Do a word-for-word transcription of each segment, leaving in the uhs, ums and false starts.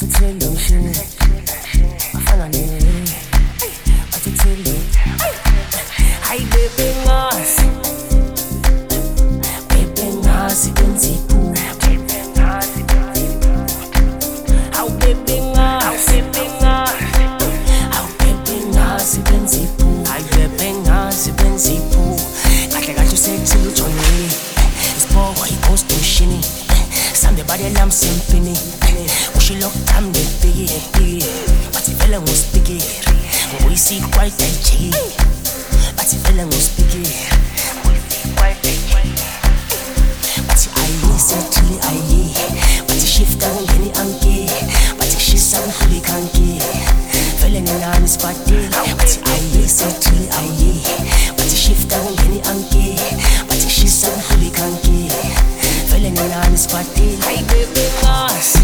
Bathuthele umshini afana ne Bathuthele hayi bebe ngasi bebe ngasi benzipu bebe ngasi hawu bebe ngasi bebe ngasi hawu bebe ngasi benzipu hayi bebe ngasi benzipu kahle kahle usethile uJohnny isiboko ipost umshini Sande body lam simpini Ushi look damn the biggie But if fella was biggie We see quite a G But if fella was biggie We see quite a G But if I miss it really I But if shift down any anki But if she's some fully kanki Fella in an is party But if I miss it really I But if shift down any anki But if she's some fully kanki Feeling in on this party like baby glass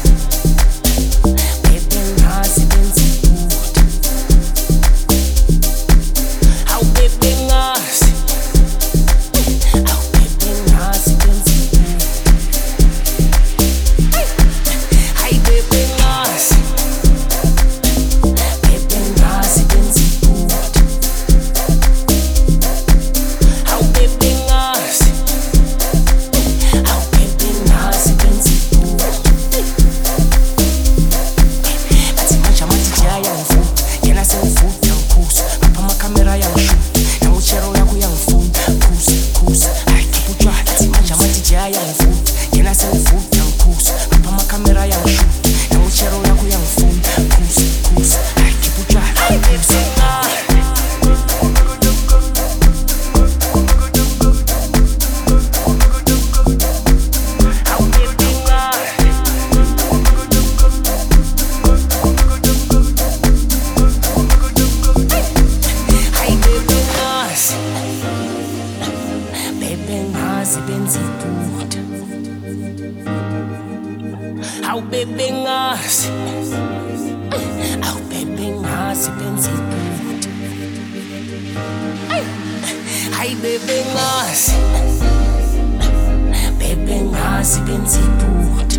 Baby glass benzi food How baby glass How baby glass benzi food Hi baby glass Baby glass benzi food How baby glass How baby ngasi How baby ngasi benzi food Hi baby ngasi Baby ngasi benzi food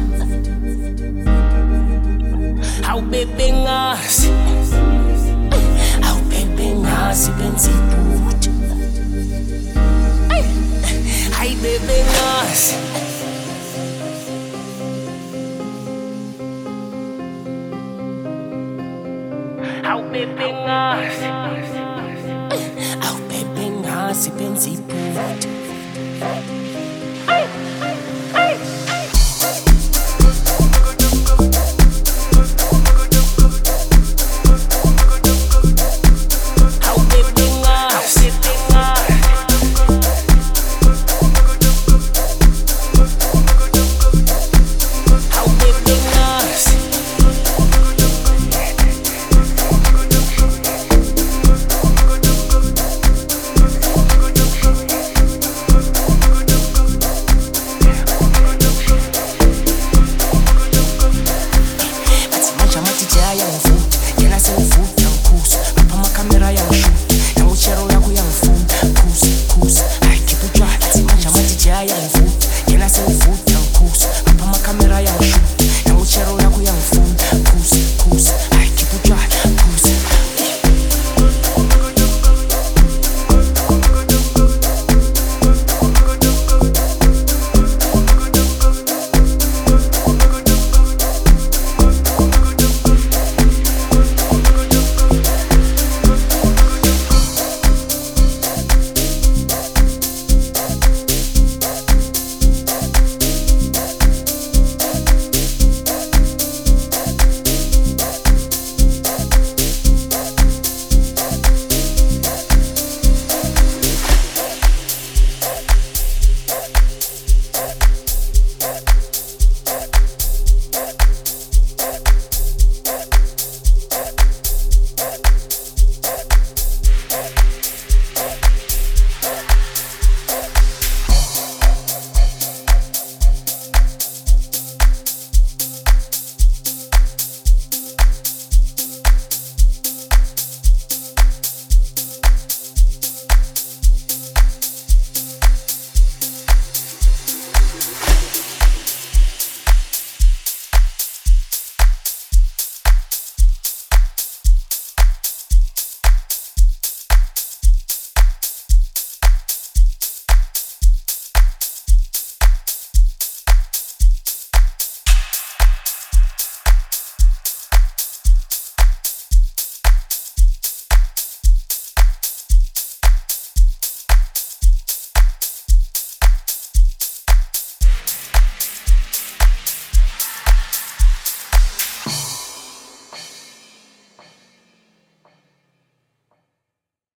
How baby ngasi How baby ngasi benzi food Hi baby ngasi How baby ngasi How baby ngasi benzi food